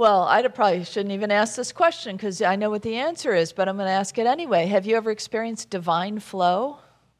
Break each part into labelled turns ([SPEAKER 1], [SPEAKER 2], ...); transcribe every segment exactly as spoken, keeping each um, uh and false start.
[SPEAKER 1] Well, I probably shouldn't even ask this question because I know what the answer is, but I'm going to ask it anyway. Have you ever experienced divine flow?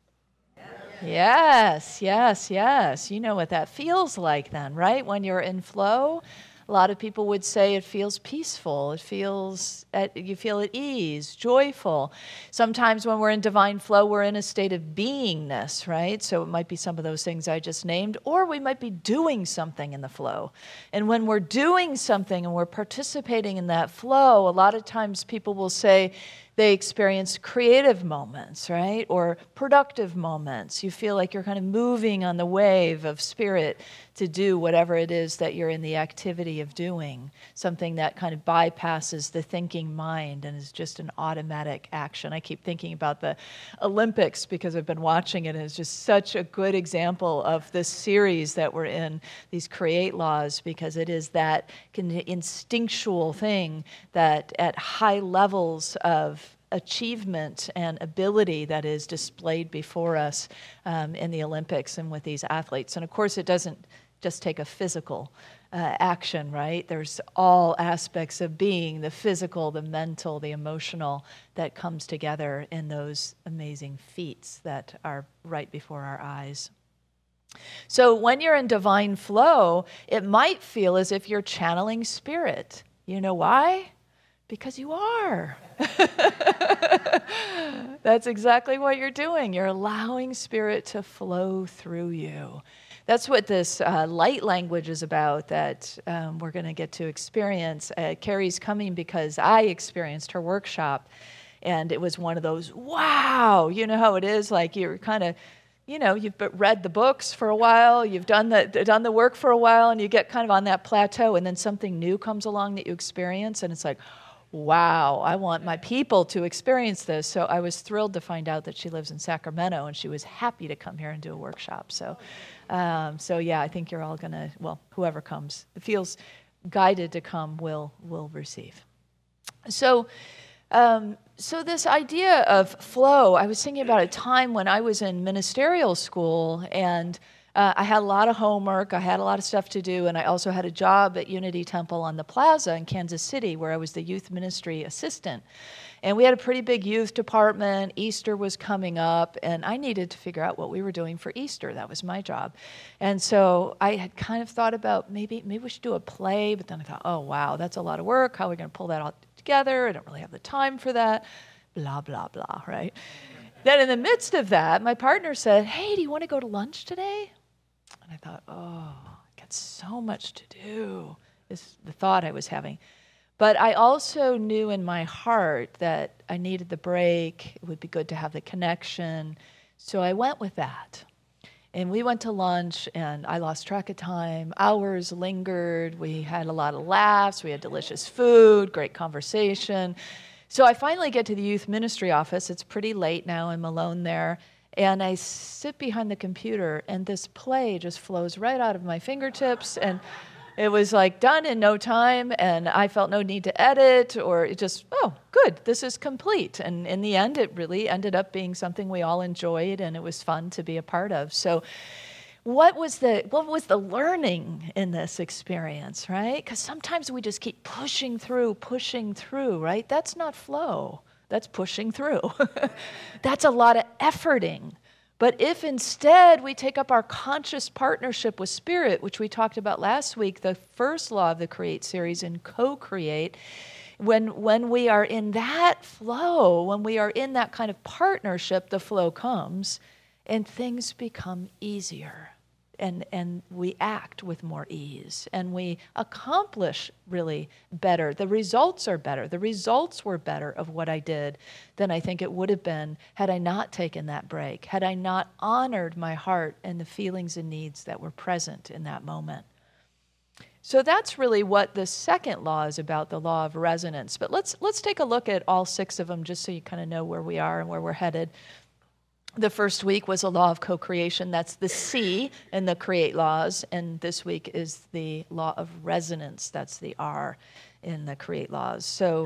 [SPEAKER 1] Yes, yes, yes. You know what that feels like then, right? When you're in flow, a lot of people would say it feels peaceful. It feels, at, you feel at ease, joyful. Sometimes when we're in divine flow, we're in a state of beingness, right? So it might be some of those things I just named, or we might be doing something in the flow. And when we're doing something and we're participating in that flow, a lot of times people will say, they experience creative moments, right? Or productive moments. You feel like you're kind of moving on the wave of spirit to do whatever it is that you're in the activity of doing. Something that kind of bypasses the thinking mind and is just an automatic action. I keep thinking about the Olympics because I've been watching it, and it's just such a good example of this series that we're in, these create laws, because it is that kind of instinctual thing that at high levels of achievement and ability that is displayed before us um, in the Olympics and with these athletes. And of course, it doesn't just take a physical uh, action, right? There's all aspects of being, the physical, the mental, the emotional, that comes together in those amazing feats that are right before our eyes. So when you're in divine flow, it might feel as if you're channeling spirit. You know why? Because you are. That's exactly what you're doing. You're allowing spirit to flow through you. That's what this uh, light language is about that um, we're going to get to experience. Uh, Carrie's coming because I experienced her workshop, and it was one of those, wow, you know how it is, like you're kind of, you know, you've read the books for a while, you've done the done the work for a while, and you get kind of on that plateau, and then something new comes along that you experience, and it's like, wow, I want my people to experience this. So I was thrilled to find out that she lives in Sacramento, and she was happy to come here and do a workshop. So, um, so yeah, I think you're all going to, well, whoever comes, feels guided to come will will receive. So, um, so this idea of flow, I was thinking about a time when I was in ministerial school, and Uh, I had a lot of homework, I had a lot of stuff to do, and I also had a job at Unity Temple on the Plaza in Kansas City where I was the youth ministry assistant. And we had a pretty big youth department. Easter was coming up, and I needed to figure out what we were doing for Easter. That was my job. And so I had kind of thought about maybe maybe we should do a play, but then I thought, oh, wow, that's a lot of work. How are we going to pull that all together? I don't really have the time for that. Blah, blah, blah, right? Then in the midst of that, my partner said, hey, do you want to go to lunch today? And I thought, oh, I got so much to do, is the thought I was having. But I also knew in my heart that I needed the break. It would be good to have the connection. So I went with that. And we went to lunch, and I lost track of time. Hours lingered. We had a lot of laughs. We had delicious food, great conversation. So I finally get to the youth ministry office. It's pretty late now. I'm alone there. And I sit behind the computer, and this play just flows right out of my fingertips. And it was like done in no time, and I felt no need to edit, or it just, oh, good, this is complete. And in the end, it really ended up being something we all enjoyed, and it was fun to be a part of. So what was the what was the learning in this experience, right? Because sometimes we just keep pushing through, pushing through, right? That's not flow. That's pushing through. That's a lot of efforting. But if instead we take up our conscious partnership with Spirit, which we talked about last week, the first law of the Create series, and co-create, when, when we are in that flow, when we are in that kind of partnership, the flow comes and things become easier. And, and we act with more ease, and we accomplish really better. The results are better. The results were better of what I did than I think it would have been had I not taken that break, had I not honored my heart and the feelings and needs that were present in that moment. So that's really what the second law is about, the law of resonance. But let's let's take a look at all six of them just so you kind of know where we are and where we're headed. The first week was a law of co-creation. That's the C in the create laws. And this week is the law of resonance. That's the R in the create laws. So,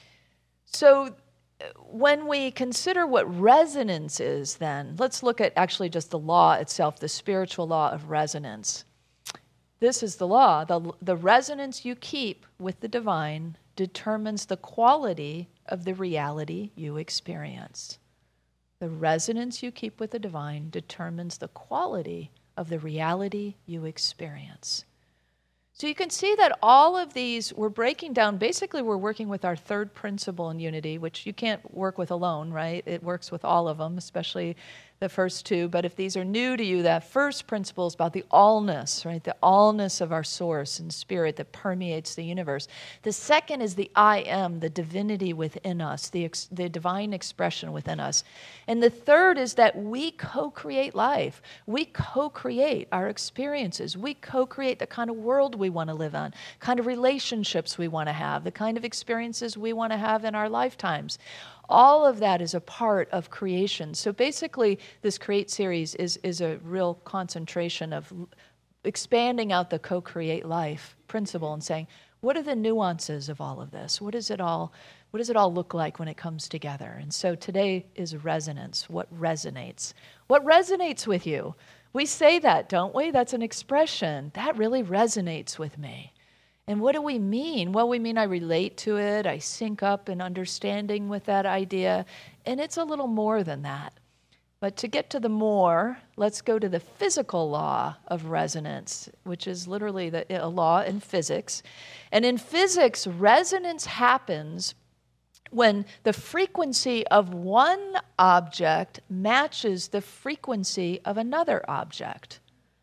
[SPEAKER 1] so when we consider what resonance is then, let's look at actually just the law itself, the spiritual law of resonance. this is the law. The, the resonance you keep with the divine determines the quality of the reality you experience. The resonance you keep with the divine determines the quality of the reality you experience. So you can see that all of these, we're breaking down, basically we're working with our third principle in unity, which you can't work with alone, right? It works with all of them, especially the first two. But if these are new to you, that first principle is about the allness, right? The allness of our source and spirit that permeates the universe. The second is the I am, the divinity within us, the, ex- the divine expression within us. And the third is that we co-create life. We co-create our experiences. We co-create the kind of world we want to live on, kind of relationships we want to have, the kind of experiences we want to have in our lifetimes. All of that is a part of creation. So basically, this Create series is, is a real concentration of expanding out the co-create life principle and saying, what are the nuances of all of this? What does it all, what does it all look like when it comes together? And so today is resonance. What resonates? What resonates with you? We say that, don't we? That's an expression. That really resonates with me. And what do we mean? Well, we mean I relate to it, I sync up in understanding with that idea, and it's a little more than that. But to get to the more, let's go to the physical law of resonance, which is literally the, a law in physics. And in physics, resonance happens when the frequency of one object matches the frequency of another object.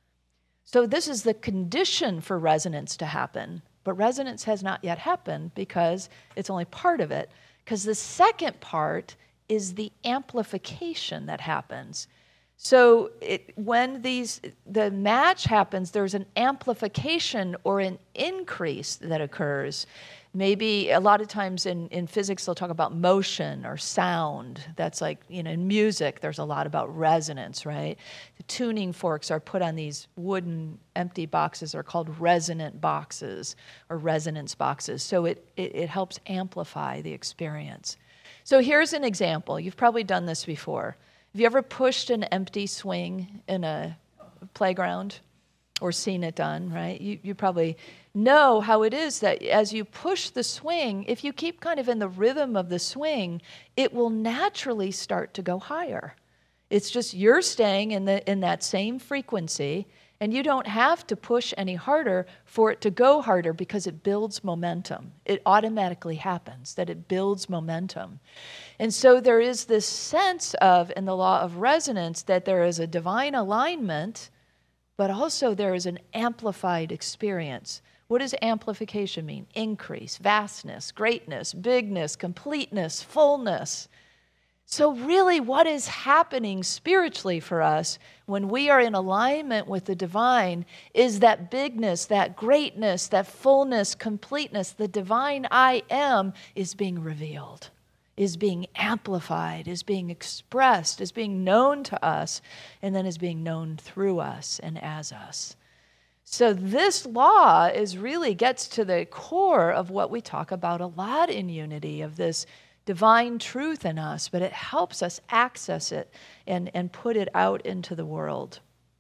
[SPEAKER 1] So this is the condition for resonance to happen. But resonance has not yet happened because it's only part of it. Because the second part is the amplification that happens. So it, when these the match happens, there's an amplification or an increase that occurs. Maybe a lot of times in, in physics, they'll talk about motion or sound. That's like, you know, in music, there's a lot about resonance, right? The tuning forks are put on these wooden empty boxes. They're called resonant boxes or resonance boxes. So it, it, it helps amplify the experience. So here's an example. You've probably done this before. Have you ever pushed an empty swing in a playground or seen it done, right? You, you probably know how it is that as you push the swing, if you keep kind of in the rhythm of the swing, it will naturally start to go higher. It's just you're staying in the in that same frequency, and you don't have to push any harder for it to go harder because it builds momentum. It automatically happens that it builds momentum. And so there is this sense of, in the law of resonance, that there is a divine alignment, but also there is an amplified experience. What does amplification mean? Increase, vastness, greatness, bigness, completeness, fullness. So really what is happening spiritually for us when we are in alignment with the divine is that bigness, that greatness, that fullness, completeness, the divine I am is being revealed, is being amplified, is being expressed, is being known to us, and then is being known through us and as us. So this law is really gets to the core of what we talk about a lot in unity, of this divine truth in us, but it helps us access it and, and put it out into the world.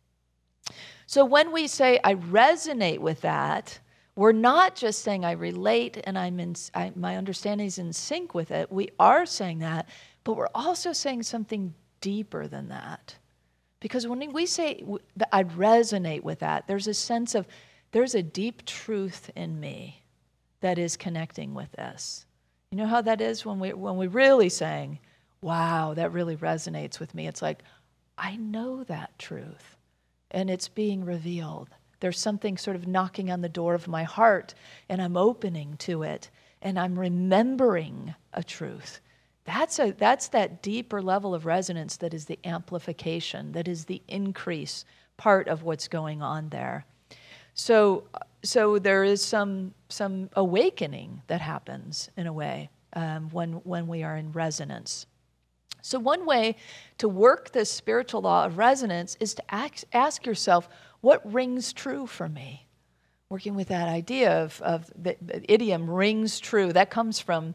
[SPEAKER 1] So when we say, I resonate with that, we're not just saying I relate and I'm in, I, my understanding is in sync with it. We are saying that, but we're also saying something deeper than that. Because when we say that I resonate with that, there's a sense of, there's a deep truth in me that is connecting with this. You know how that is when we when we really saying, wow, that really resonates with me. It's like, I know that truth, and it's being revealed. There's something sort of knocking on the door of my heart, and I'm opening to it, and I'm remembering a truth. That's a that's that deeper level of resonance that is the amplification, that is the increase part of what's going on there. So so there is some some awakening that happens in a way um, when when we are in resonance. So one way to work this spiritual law of resonance is to ask, ask yourself, what rings true for me? Working with that idea of, of the, the idiom rings true, that comes from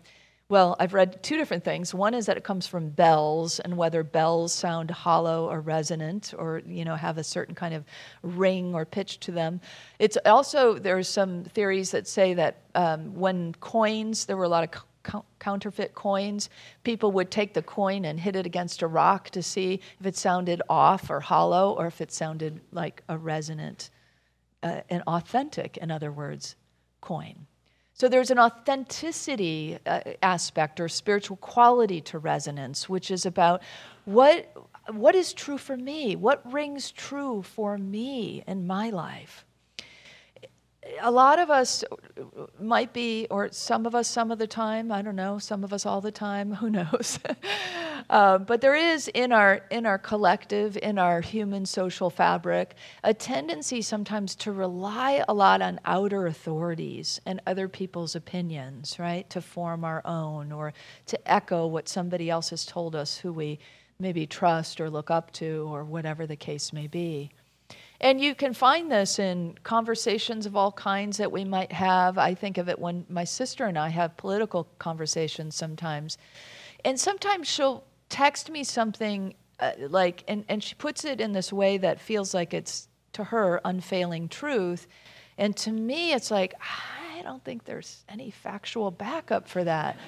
[SPEAKER 1] Well, I've read two different things. One is that it comes from bells, and whether bells sound hollow or resonant, or you know have a certain kind of ring or pitch to them. It's also, there's some theories that say that um, when coins, there were a lot of co- counterfeit coins, people would take the coin and hit it against a rock to see if it sounded off or hollow, or if it sounded like a resonant, uh, an authentic, in other words, coin. So there's an authenticity uh, aspect or spiritual quality to resonance, which is about what what is true for me, what rings true for me in my life. A lot of us might be, or some of us some of the time, I don't know, some of us all the time, who knows. uh, but there is in our in our collective, in our human social fabric, a tendency sometimes to rely a lot on outer authorities and other people's opinions, right, to form our own or to echo what somebody else has told us who we maybe trust or look up to or whatever the case may be. And you can find this in conversations of all kinds that we might have. I think of it when my sister and I have political conversations sometimes. And sometimes she'll text me something uh, like, and, and she puts it in this way that feels like it's, to her, unfailing truth. And to me, it's like, I don't think there's any factual backup for that.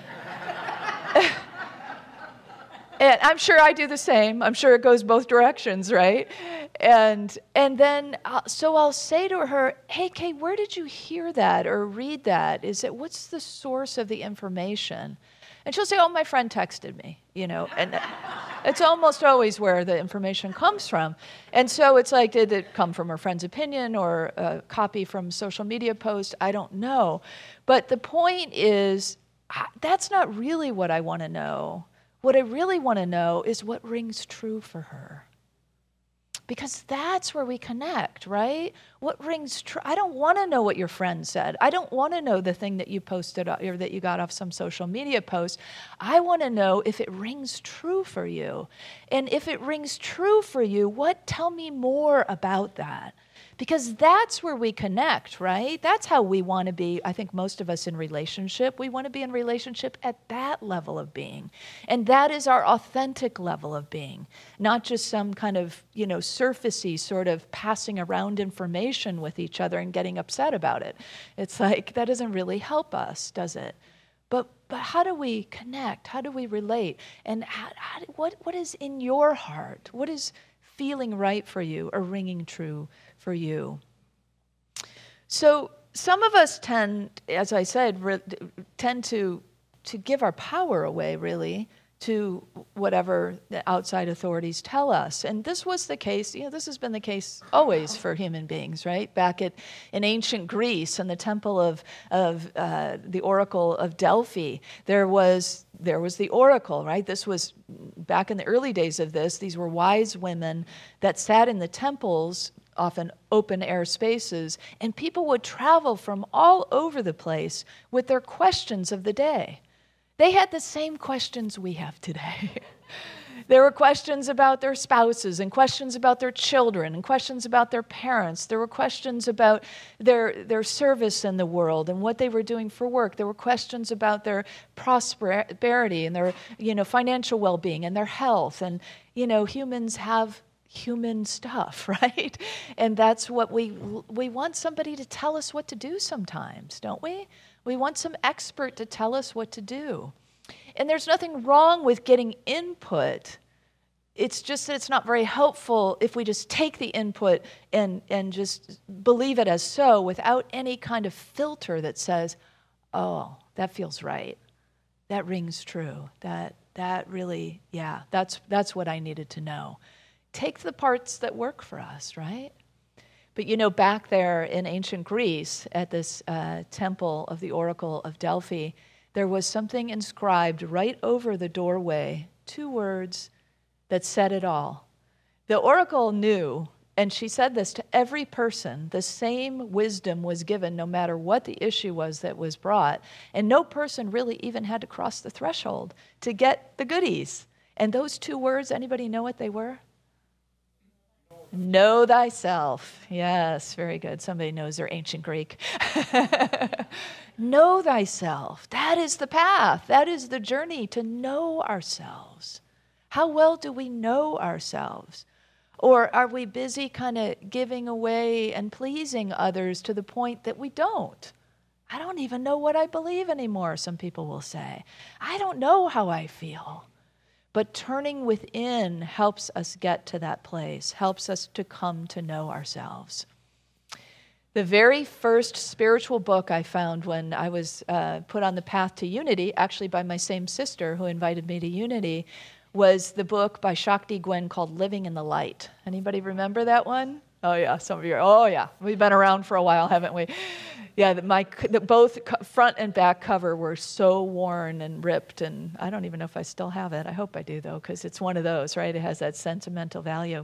[SPEAKER 1] And I'm sure I do the same. I'm sure it goes both directions, right? And and then, uh, so I'll say to her, hey, Kay, where did you hear that or read that? Is it, what's the source of the information? And she'll say, oh, my friend texted me, you know. And it's almost always where the information comes from. And so it's like, did it come from her friend's opinion or a copy from a social media post? I don't know. But the point is, that's not really what I want to know. What I really want to know is what rings true for her. Because that's where we connect, right? What rings true? I don't want to know what your friend said. I don't want to know the thing that you posted or that you got off some social media post. I want to know if it rings true for you. And if it rings true for you, what? Tell me more about that. Because that's where we connect, right? That's how we want to be, I think most of us in relationship. We want to be in relationship at that level of being. And that is our authentic level of being, not just some kind of, you know, surfacey sort of passing around information with each other and getting upset about it. It's like, that doesn't really help us, does it? But but how do we connect? How do we relate? And how, how, what what is in your heart? What is feeling right for you or ringing true for you? So some of us tend, as I said, re- tend to to give our power away, really, to whatever the outside authorities tell us. And this was the case, you know, this has been the case always for human beings, right? Back at in ancient Greece, in the temple of of uh, the Oracle of Delphi, there was there was the oracle, right? This was back in the early days of this. These were wise women that sat in the temples, often open air spaces, and people would travel from all over the place with their questions of the day. They had the same questions we have today. There were questions about their spouses and questions about their children and questions about their parents. There were questions about their, their service in the world and what they were doing for work. There were questions about their prosperity and their, you know, financial well-being and their health. And, you know, humans have human stuff, right? And that's what we we want somebody to tell us what to do sometimes, don't we? We want some expert to tell us what to do. And there's nothing wrong with getting input. It's just that it's not very helpful if we just take the input and, and just believe it as so without any kind of filter that says, oh, that feels right. That rings true. That that really, yeah, that's that's what I needed to know. Take the parts that work for us, right? But you know, back there in ancient Greece at this uh, temple of the Oracle of Delphi, there was something inscribed right over the doorway, two words that said it all. The oracle knew, and she said this to every person, the same wisdom was given no matter what the issue was that was brought, and no person really even had to cross the threshold to get the goodies. And those two words, anybody know what they were? Know thyself. Yes, very good. Somebody knows their ancient Greek. Know thyself. That is the path. That is the journey to know ourselves. How well do we know ourselves? Or are we busy kind of giving away and pleasing others to the point that we don't? I don't even know what I believe anymore, some people will say. I don't know how I feel. But turning within helps us get to that place, helps us to come to know ourselves. The very first spiritual book I found when I was uh, put on the path to Unity, actually by my same sister who invited me to Unity, was the book by Shakti Gwen called Living in the Light. Anybody remember that one? Oh yeah, some of you are, oh yeah, we've been around for a while, haven't we? Yeah, the, my the, both front and back cover were so worn and ripped, and I don't even know if I still have it. I hope I do, though, because it's one of those, right? It has that sentimental value.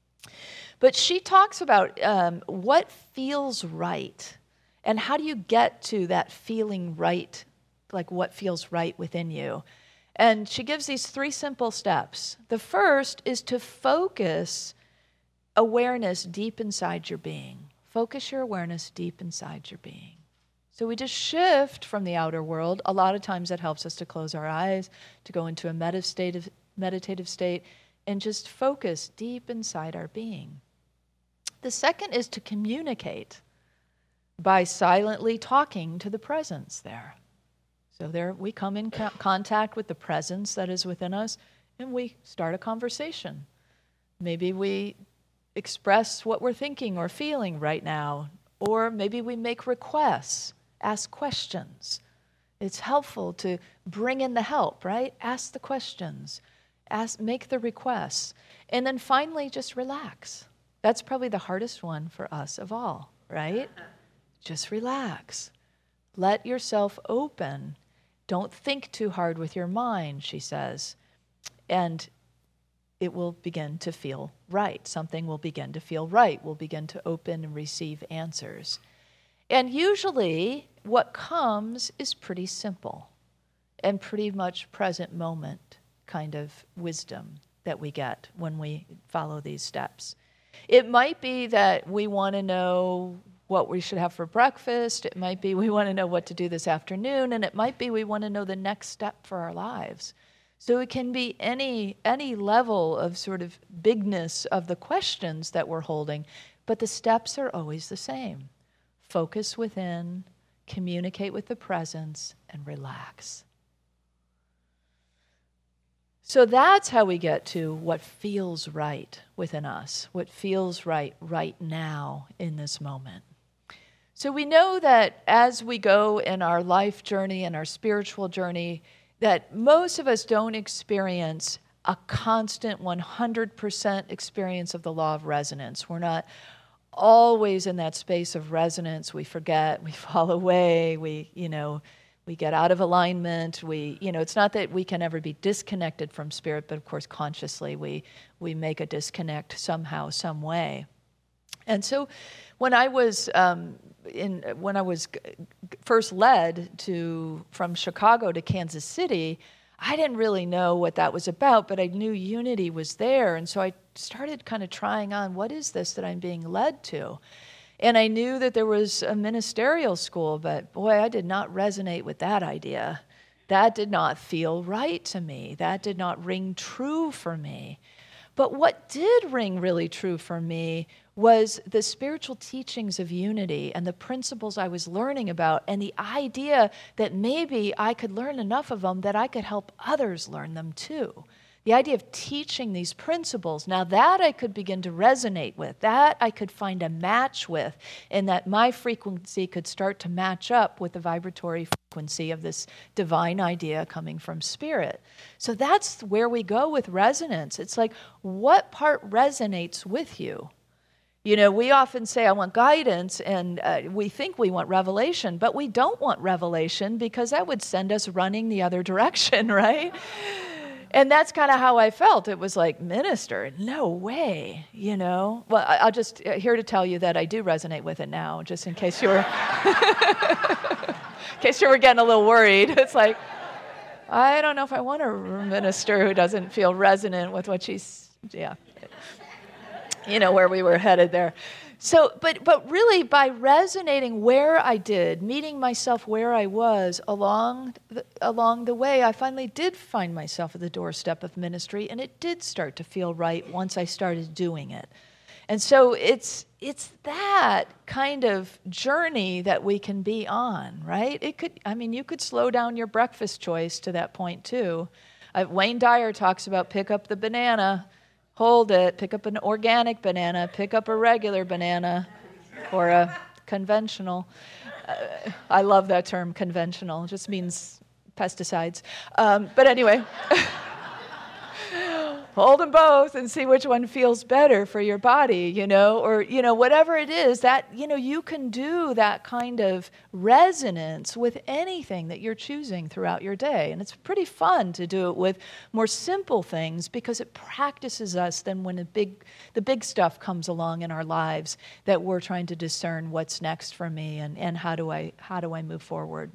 [SPEAKER 1] But she talks about um, what feels right, and how do you get to that feeling right, like what feels right within you. And she gives these three simple steps. The first is to focus awareness deep inside your being. Focus your awareness deep inside your being. So we just shift from the outer world. A lot of times that helps us to close our eyes, to go into a meditative, meditative state, and just focus deep inside our being. The second is to communicate by silently talking to the presence there. So there we come in co- contact with the presence that is within us, and we start a conversation. Maybe we express what we're thinking or feeling right now, or maybe we make requests, ask questions. It's helpful to bring in the help, right? Ask the questions, ask, make the requests, and then finally just relax. That's probably the hardest one for us of all, right? Just relax. Let yourself open. Don't think too hard with your mind, she says, and it will begin to feel right. Something will begin to feel right. We'll begin to open and receive answers. And usually what comes is pretty simple and pretty much present moment kind of wisdom that we get when we follow these steps. It might be that we want to know what we should have for breakfast. It might be we want to know what to do this afternoon. And it might be we want to know the next step for our lives. So it can be any any level of sort of bigness of the questions that we're holding, but the steps are always the same. Focus within, communicate with the presence, and relax. So that's how we get to what feels right within us, what feels right right now in this moment. So we know that as we go in our life journey and our spiritual journey, that most of us don't experience a constant one hundred percent experience of the law of resonance. We're not always in that space of resonance. We forget, we fall away, we, you know, we get out of alignment. We, you know, it's not that we can ever be disconnected from spirit, but of course consciously we we make a disconnect somehow, some way. And so when I was um, in when I was first led to from Chicago to Kansas City, I didn't really know what that was about, but I knew Unity was there. And so I started kind of trying on, what is this that I'm being led to? And I knew that there was a ministerial school, but boy, I did not resonate with that idea. That did not feel right to me. That did not ring true for me. But what did ring really true for me was the spiritual teachings of Unity and the principles I was learning about, and the idea that maybe I could learn enough of them that I could help others learn them too. The idea of teaching these principles, now that I could begin to resonate with, that I could find a match with, and that my frequency could start to match up with the vibratory frequency of this divine idea coming from spirit. So that's where we go with resonance. It's like, what part resonates with you? You know, we often say, I want guidance, and uh, we think we want revelation, but we don't want revelation because that would send us running the other direction, right? And that's kind of how I felt. It was like, minister, no way, you know? Well, I- I'll just, uh, here to tell you that I do resonate with it now, just in case you were, in case you were getting a little worried. It's like, I don't know if I want a minister who doesn't feel resonant with what she's, yeah. you know, where we were headed there. So, but but really, by resonating where I did, meeting myself where I was along the, along the way, I finally did find myself at the doorstep of ministry, and it did start to feel right once I started doing it. And so it's it's that kind of journey that we can be on, right? It could, I mean, you could slow down your breakfast choice to that point too. Uh, Wayne Dyer talks about pick up the banana. Hold it, pick up an organic banana, pick up a regular banana, or a conventional. Uh, I love that term, conventional. It just means pesticides. Um, but anyway, hold them both and see which one feels better for your body, you know, or, you know, whatever it is that, you know, you can do that kind of resonance with anything that you're choosing throughout your day. And it's pretty fun to do it with more simple things because it practices us then when the big, the big stuff comes along in our lives that we're trying to discern what's next for me and, and how do I, how do I move forward.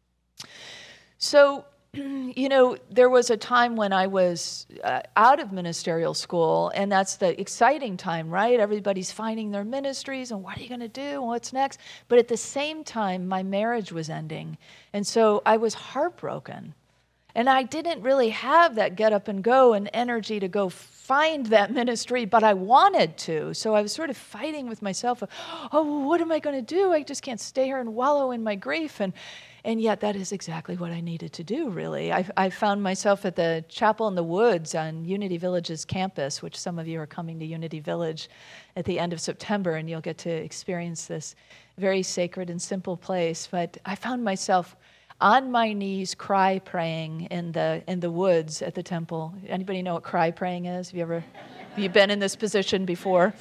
[SPEAKER 1] So, you know, there was a time when I was uh, out of ministerial school, and that's the exciting time, right? Everybody's finding their ministries, and what are you going to do, and what's next? But at the same time, my marriage was ending, and so I was heartbroken. And I didn't really have that get up and go and energy to go find that ministry, but I wanted to. So I was sort of fighting with myself, oh, what am I going to do? I just can't stay here and wallow in my grief. And And yet that is exactly what I needed to do, really. I, I found myself at the Chapel in the Woods on Unity Village's campus, which some of you are coming to Unity Village at the end of September, and you'll get to experience this very sacred and simple place. But I found myself on my knees cry praying in the in the woods at the temple. Anybody know what cry praying is? Have you ever have you been in this position before?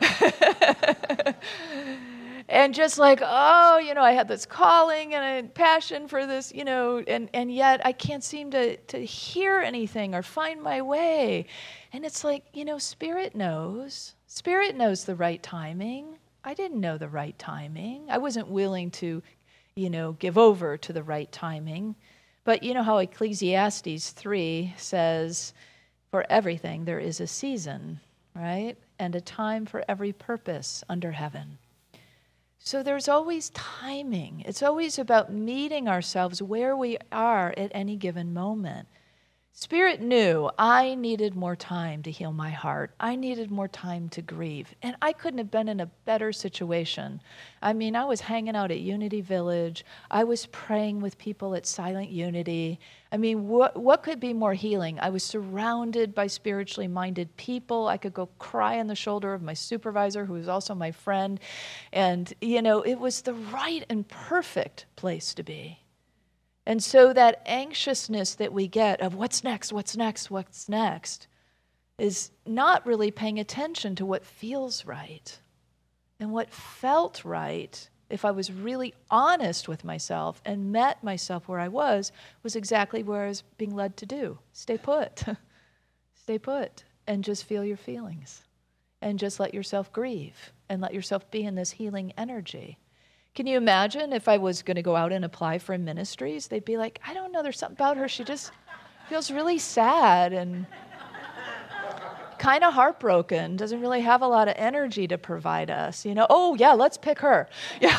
[SPEAKER 1] And just like, oh, you know, I had this calling and a passion for this, you know, and, and yet I can't seem to, to hear anything or find my way. And it's like, you know, Spirit knows. Spirit knows the right timing. I didn't know the right timing. I wasn't willing to, you know, give over to the right timing. But you know how Ecclesiastes three says, for everything there is a season, right? And a time for every purpose under heaven. So there's always timing. It's always about meeting ourselves where we are at any given moment. Spirit knew I needed more time to heal my heart. I needed more time to grieve. And I couldn't have been in a better situation. I mean, I was hanging out at Unity Village. I was praying with people at Silent Unity. I mean, what what could be more healing? I was surrounded by spiritually minded people. I could go cry on the shoulder of my supervisor, who was also my friend. And, you know, it was the right and perfect place to be. And so that anxiousness that we get of what's next, what's next, what's next, is not really paying attention to what feels right. And what felt right, if I was really honest with myself and met myself where I was, was exactly where I was being led to do. Stay put. Stay put and just feel your feelings. And just let yourself grieve and let yourself be in this healing energy. Can you imagine if I was going to go out and apply for ministries? They'd be like, I don't know, there's something about her. She just feels really sad and kind of heartbroken, doesn't really have a lot of energy to provide us. You know, oh, yeah, let's pick her. Yeah.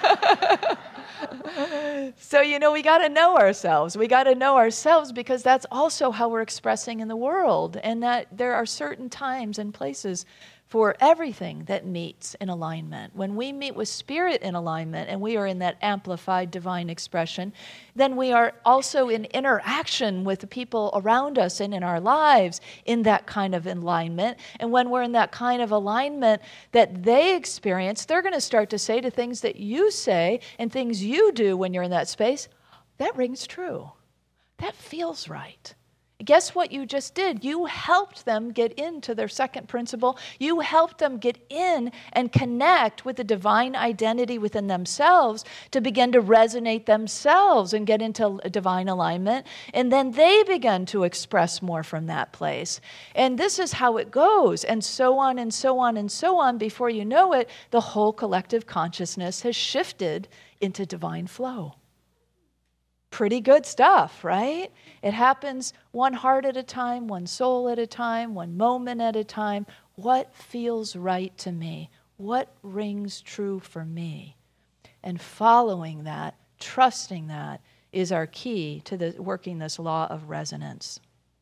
[SPEAKER 1] So, you know, we got to know ourselves. We got to know ourselves because that's also how we're expressing in the world, and that there are certain times and places for everything that meets in alignment. When we meet with Spirit in alignment and we are in that amplified divine expression, then we are also in interaction with the people around us and in our lives in that kind of alignment. And when we're in that kind of alignment that they experience, they're going to start to say to things that you say and things you do when you're in that space, that rings true. That feels right. Guess what you just did? You helped them get into their second principle. You helped them get in and connect with the divine identity within themselves to begin to resonate themselves and get into a divine alignment. And then they began to express more from that place. And this is how it goes, and so on and so on and so on. Before you know it, the whole collective consciousness has shifted into divine flow. Pretty good stuff, right? It happens one heart at a time, one soul at a time, one moment at a time, What feels right to me? What rings true for me? And following that, trusting that, is our key to the, working this law of resonance.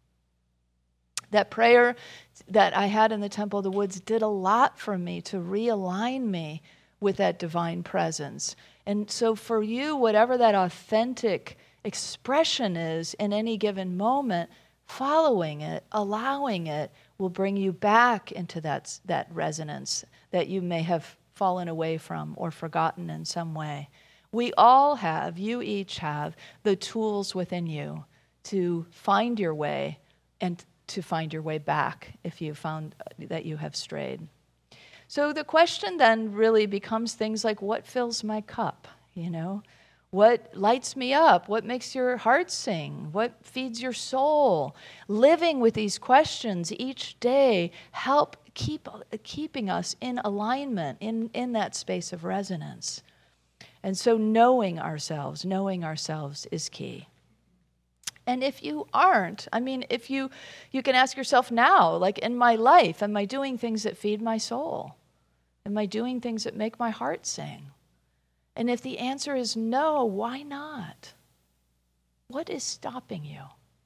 [SPEAKER 1] That prayer that I had in the Temple of the Woods did a lot for me to realign me with that divine presence. And so for you, whatever that authentic expression is in any given moment, following it, allowing it, will bring you back into that, that resonance that you may have fallen away from or forgotten in some way. We all have, you each have, the tools within you to find your way and to find your way back if you found that you have strayed. So the question then really becomes things like, what fills my cup, you know? What lights me up? What makes your heart sing? What feeds your soul? Living with these questions each day help keep keeping us in alignment, in, in that space of resonance. And so knowing ourselves, knowing ourselves is key. And if you aren't, I mean, if you, you can ask yourself now, like in my life, am I doing things that feed my soul? Am I doing things that make my heart sing? And if the answer is no, why not? What is stopping you?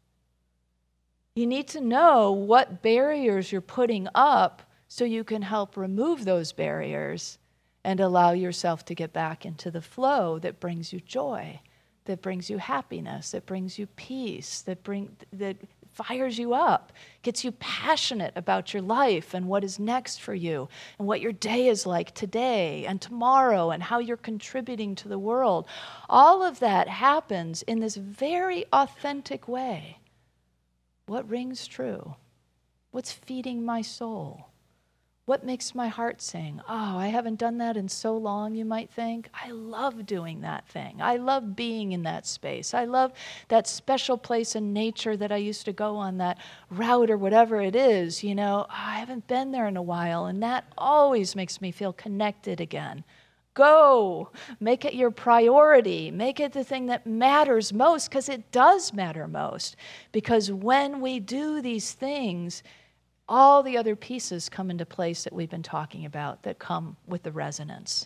[SPEAKER 1] You need to know what barriers you're putting up so you can help remove those barriers and allow yourself to get back into the flow that brings you joy, that brings you happiness, that brings you peace, that bring that fires you up, gets you passionate about your life and what is next for you and what your day is like today and tomorrow and how you're contributing to the world. All of that happens in this very authentic way. What rings true? What's feeding my soul? What makes my heart sing? Oh, I haven't done that in so long, you might think. I love doing that thing. I love being in that space. I love that special place in nature that I used to go on, that route or whatever it is. You know, oh, I haven't been there in a while, and that always makes me feel connected again. Go. Make it your priority. Make it the thing that matters most, because it does matter most. Because when we do these things, all the other pieces come into place that we've been talking about that come with the resonance.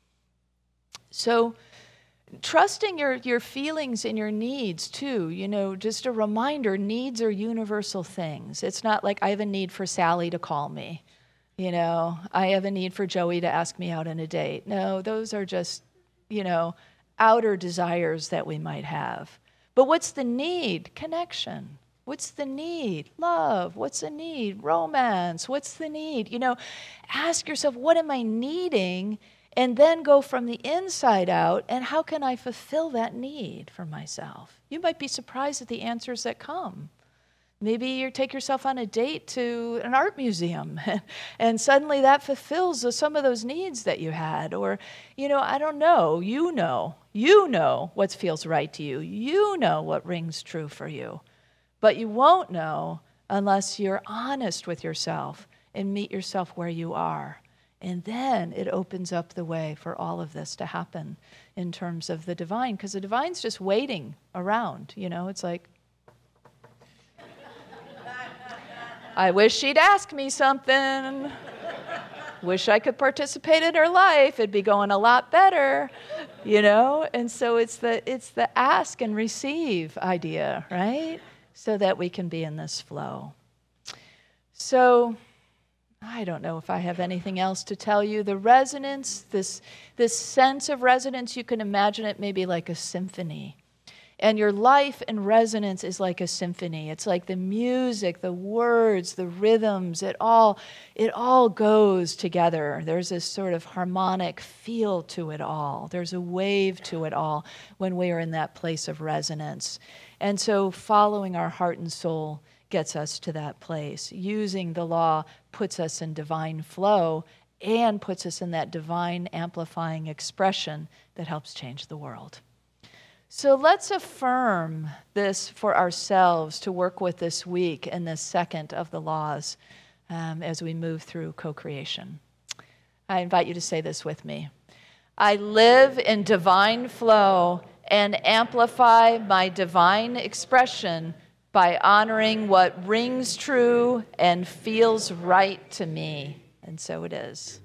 [SPEAKER 1] So trusting your, your feelings and your needs too, you know, just a reminder, needs are universal things. It's not like I have a need for Sally to call me. You know, I have a need for Joey to ask me out on a date. No, those are just, you know, outer desires that we might have. But what's the need? Connection. What's the need? Love. What's the need? Romance. What's the need? You know, ask yourself, what am I needing? And then go from the inside out, and how can I fulfill that need for myself? You might be surprised at the answers that come. Maybe you take yourself on a date to an art museum, and suddenly that fulfills some of those needs that you had. Or, you know, I don't know. You know. You know what feels right to you. You know what rings true for you. But you won't know unless you're honest with yourself and meet yourself where you are. And then it opens up the way for all of this to happen in terms of the divine, because the divine's just waiting around. You know, it's like, I wish she'd ask me something. Wish I could participate in her life. It'd be going a lot better, you know? And so it's the it's the ask and receive idea, right? So that we can be in this flow. So I don't know if I have anything else to tell you. The resonance, this, this sense of resonance, you can imagine it maybe like a symphony. And your life in resonance is like a symphony. It's like the music, the words, the rhythms, it all, it all goes together. There's this sort of harmonic feel to it all. There's a wave to it all when we are in that place of resonance. And so following our heart and soul gets us to that place. Using the law puts us in divine flow and puts us in that divine amplifying expression that helps change the world. So let's affirm this for ourselves to work with this week in this second of the laws um, as we move through co-creation. I invite you to say this with me. I live in divine flow and amplify my divine expression by honoring what rings true and feels right to me. And so it is.